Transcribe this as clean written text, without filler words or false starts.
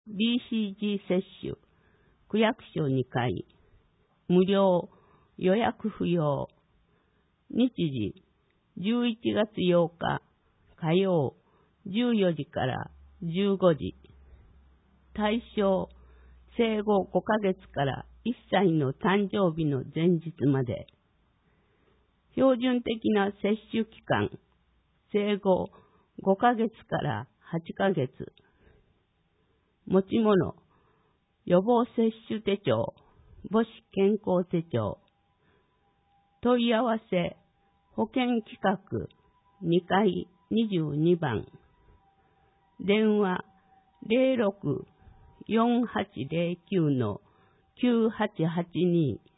BCG 接種、区役所2回、無料、予約不要。日時、11月8日、火曜、14時から15時。対象、生後5ヶ月から1歳の誕生日の前日まで。標準的な接種期間、生後5ヶ月から8ヶ月。持ち物、予防接種手帳、母子健康手帳。問い合わせ、保健企画2階22番。電話06-4809-9882